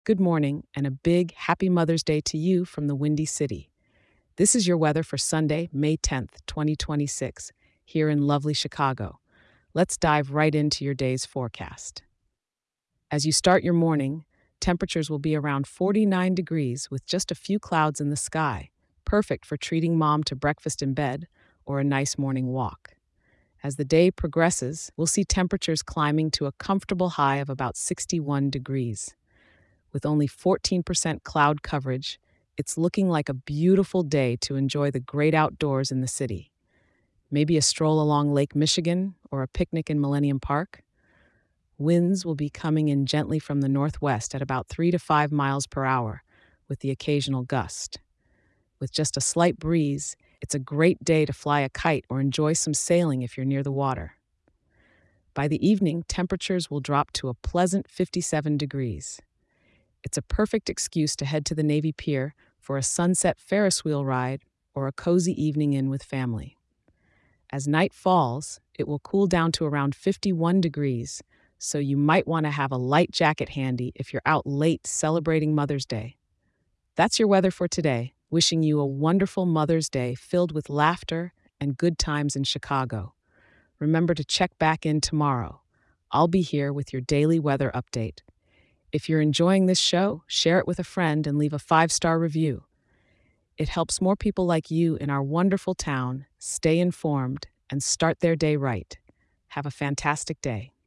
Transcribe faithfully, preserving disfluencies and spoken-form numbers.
Good morning, and a big happy Mother's Day to you from the Windy City. This is your weather for Sunday, May tenth, twenty twenty-six, here in lovely Chicago. Let's dive right into your day's forecast. As you start your morning, temperatures will be around forty-nine degrees with just a few clouds in the sky, perfect for treating mom to breakfast in bed or a nice morning walk. As the day progresses, we'll see temperatures climbing to a comfortable high of about sixty-one degrees. With only fourteen percent cloud coverage, it's looking like a beautiful day to enjoy the great outdoors in the city. Maybe a stroll along Lake Michigan or a picnic in Millennium Park. Winds will be coming in gently from the northwest at about three to five miles per hour, with the occasional gust. With just a slight breeze, it's a great day to fly a kite or enjoy some sailing if you're near the water. By the evening, temperatures will drop to a pleasant fifty-seven degrees. It's a perfect excuse to head to the Navy Pier for a sunset Ferris wheel ride or a cozy evening in with family. As night falls, it will cool down to around fifty-one degrees, so you might want to have a light jacket handy if you're out late celebrating Mother's Day. That's your weather for today, wishing you a wonderful Mother's Day filled with laughter and good times in Chicago. Remember to check back in tomorrow. I'll be here with your daily weather update. If you're enjoying this show, share it with a friend and leave a five-star review. It helps more people like you in our wonderful town stay informed and start their day right. Have a fantastic day.